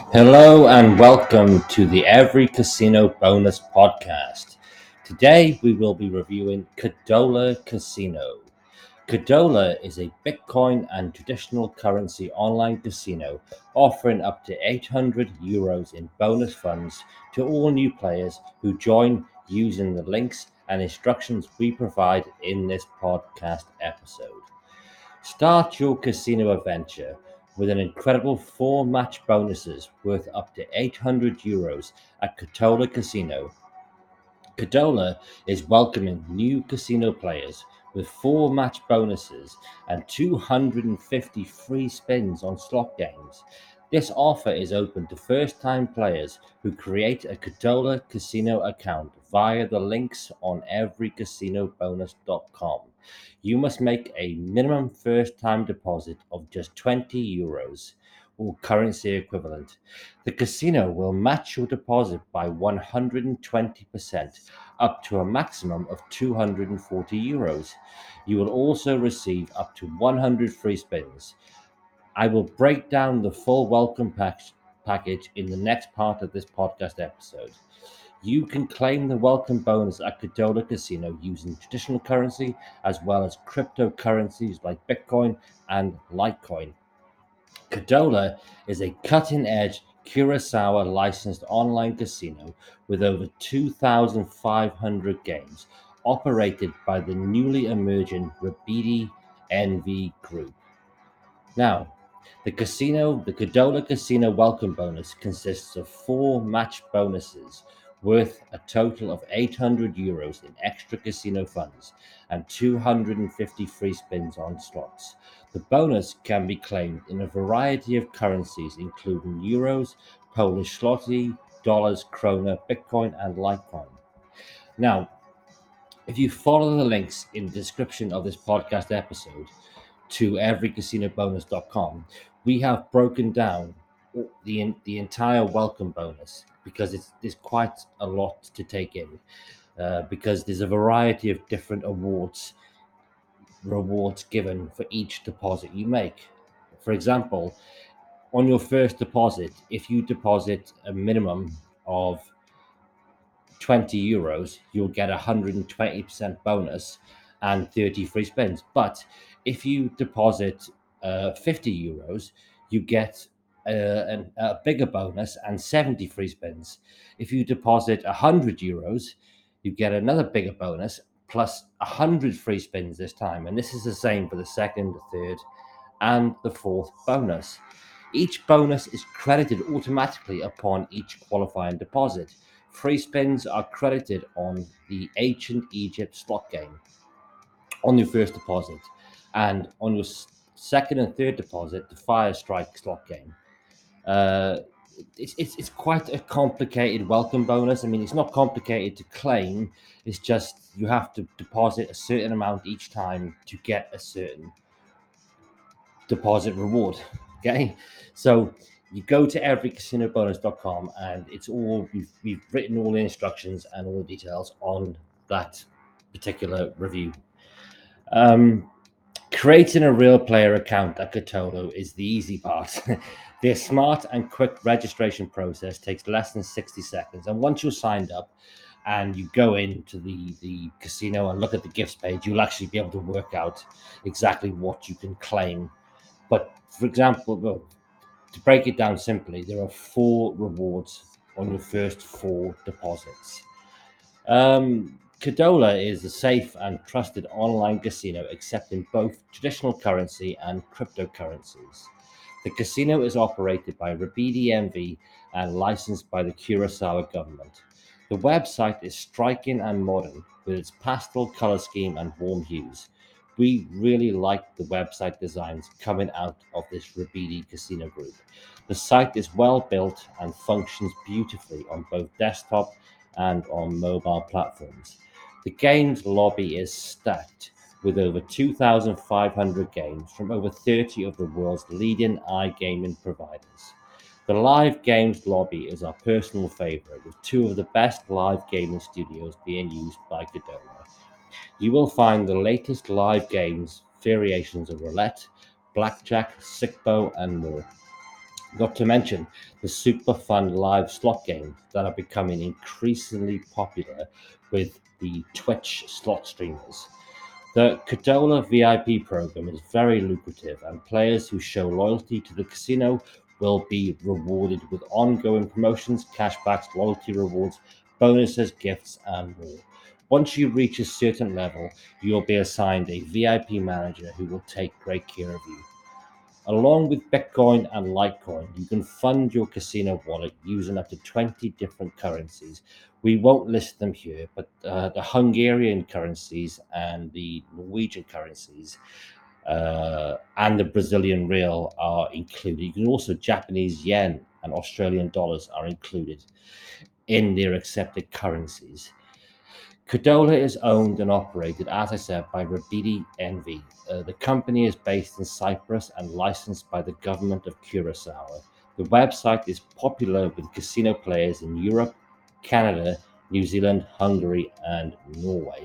Hello and welcome to the Every Casino Bonus podcast. Today we will be reviewing Cadola Casino. Cadola is a Bitcoin and traditional currency online casino offering up to €800 in bonus funds to all new players who join using the links and instructions we provide in this podcast episode. Start your casino adventure with an incredible 4 match bonuses worth up to €800 at Cadola Casino. Cadola is welcoming new casino players with 4 match bonuses and 250 free spins on slot games. This offer is open to first-time players who create a Cadola Casino account via the links on everycasinobonus.com. You must make a minimum first-time deposit of just €20 or currency equivalent. The casino will match your deposit by 120%, up to a maximum of €240. You will also receive up to 100 free spins. I will break down the full welcome package in the next part of this podcast episode. You can claim the welcome bonus at Cadola Casino using traditional currency as well as cryptocurrencies like Bitcoin and Litecoin. Cadola is a cutting-edge Curaçao licensed online casino with over 2,500 games, operated by the newly emerging Rabidi NV Group. Now, the Cadola Casino welcome bonus consists of 4 match bonuses worth a total of €800 in extra casino funds and 250 free spins on slots. The bonus can be claimed in a variety of currencies, including euros, Polish zloty, dollars, krona, Bitcoin, and Litecoin. Now, if you follow the links in the description of this podcast episode to everycasinobonus.com, we have broken down the entire welcome bonus because there's quite a lot to take in, because there's a variety of different rewards given for each deposit you make. For example, on your first deposit, if you deposit a minimum of €20, you'll get 120% bonus and 30 free spins. But if you deposit €50, you get a bigger bonus and 70 free spins. If you deposit €100, you get another bigger bonus plus 100 free spins this time. And this is the same for the second, the third, and the fourth bonus. Each bonus is credited automatically upon each qualifying deposit. Free spins are credited on the Ancient Egypt slot game on your first deposit, and on your second and third deposit, the Fire Strike slot game. Uh, it's quite a complicated welcome bonus. I mean, it's not complicated to claim. It's just you have to deposit a certain amount each time to get a certain deposit reward. Okay, so you go to everycasinobonus.com and it's all we've written all the instructions and all the details on that particular review. Creating a real player account at Cadola is the easy part. Their smart and quick registration process takes less than 60 seconds, and once you're signed up and you go into the casino and look at the gifts page, you'll actually be able to work out exactly what you can claim. But for example, well, to break it down simply, there are 4 rewards on your first 4 deposits. Cadola is a safe and trusted online casino accepting both traditional currency and cryptocurrencies. The casino is operated by Rabidi MV and licensed by the Curaçao government. The website is striking and modern with its pastel color scheme and warm hues. We really like the website designs coming out of this Rabidi Casino group. The site is well built and functions beautifully on both desktop and on mobile platforms. The games lobby is stacked with over 2,500 games from over 30 of the world's leading iGaming providers. The live games lobby is our personal favorite, with 2 of the best live gaming studios being used by Cadola. You will find the latest live games, variations of roulette, blackjack, sickbo, and more. Not to mention the super fun live slot games that are becoming increasingly popular with the Twitch slot streamers. The Cadola VIP program is very lucrative, and players who show loyalty to the casino will be rewarded with ongoing promotions, cashbacks, loyalty rewards, bonuses, gifts, and more. Once you reach a certain level, you'll be assigned a VIP manager who will take great care of you. Along with Bitcoin and Litecoin, you can fund your casino wallet using up to 20 different currencies. We won't list them here, but the Hungarian currencies and the Norwegian currencies and the Brazilian real are included. You can also Japanese yen and Australian dollars are included in their accepted currencies. Cadola is owned and operated, as I said, by Rabidi NV. The company is based in Cyprus and licensed by the government of Curacao. The website is popular with casino players in Europe, Canada, New Zealand, Hungary, and Norway.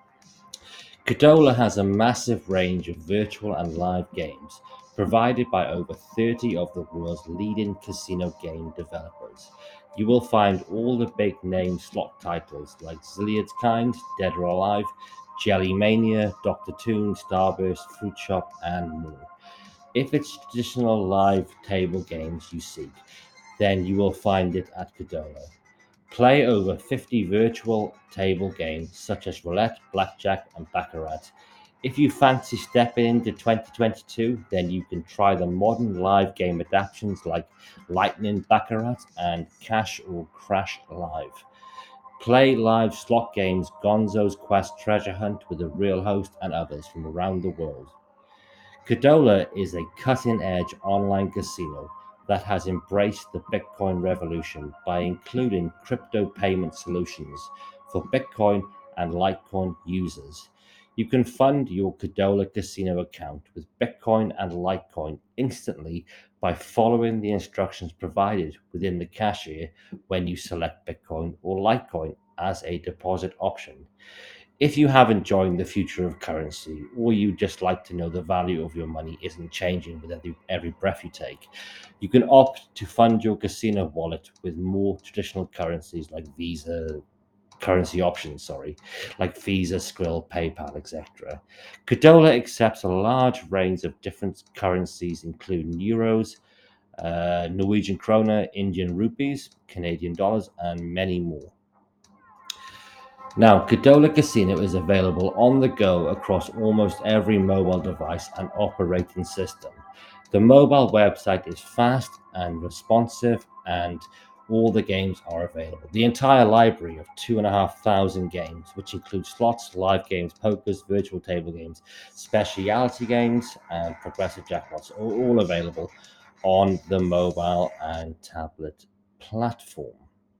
Cadola has a massive range of virtual and live games provided by over 30 of the world's leading casino game developers. You will find all the big name slot titles like Zilliard's Kind, Dead or Alive, Jelly Mania, Dr. Toon, Starburst, Fruit Shop, and more. If it's traditional live table games you seek, then you will find it at Cadola. Play over 50 virtual table games such as roulette, blackjack, and baccarat. If you fancy stepping into 2022, then you can try the modern live game adaptations like Lightning Baccarat and Cash or Crash Live. Play live slot games, Gonzo's Quest Treasure Hunt with a real host, and others from around the world. Cadola is a cutting edge online casino that has embraced the Bitcoin revolution by including crypto payment solutions for Bitcoin and Litecoin users. You can fund your Cadola casino account with Bitcoin and Litecoin instantly by following the instructions provided within the cashier when you select Bitcoin or Litecoin as a deposit option. If you haven't joined the future of currency, or you just like to know the value of your money isn't changing with every breath you take, you can opt to fund your casino wallet with more traditional currencies like Visa, currency options, sorry, like Visa, Skrill, PayPal, etc. Cadola accepts a large range of different currencies, including euros, Norwegian krona, Indian rupees, Canadian dollars, and many more. Now, Cadola Casino is available on the go across almost every mobile device and operating system. The mobile website is fast and responsive, and all the games are available. The entire library of 2,500 games, which includes slots, live games, pokers, virtual table games, specialty games, and progressive jackpots, are all available on the mobile and tablet platform.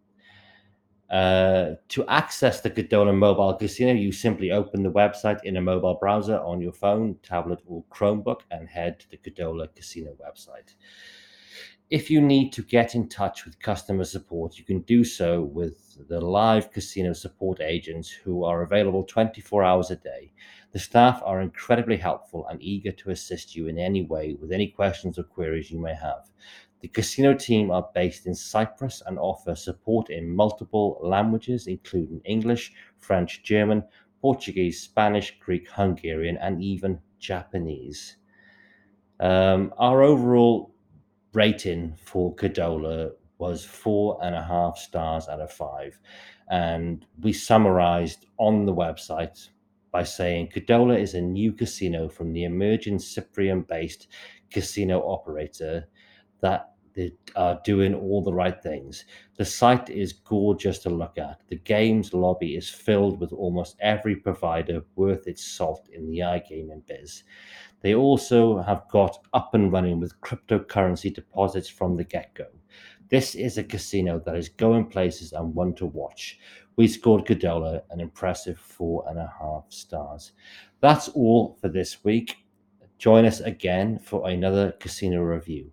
To access the Cadola mobile casino, you simply open the website in a mobile browser on your phone, tablet, or Chromebook and head to the Cadola casino website. If you need to get in touch with customer support, you can do so with the live casino support agents who are available 24 hours a day. The staff are incredibly helpful and eager to assist you in any way with any questions or queries you may have. The casino team are based in Cyprus and offer support in multiple languages, including English, French, German, Portuguese, Spanish, Greek, Hungarian, and even Japanese. Our overall rating for Cadola was 4.5 stars out of 5. And we summarized on the website by saying Cadola is a new casino from the emerging Cyprian based casino operator that they are doing all the right things. The site is gorgeous to look at. The games lobby is filled with almost every provider worth its salt in the iGaming biz. They also have got up and running with cryptocurrency deposits from the get go. This is a casino that is going places and one to watch. We scored Cadola an impressive 4.5 stars. That's all for this week. Join us again for another casino review.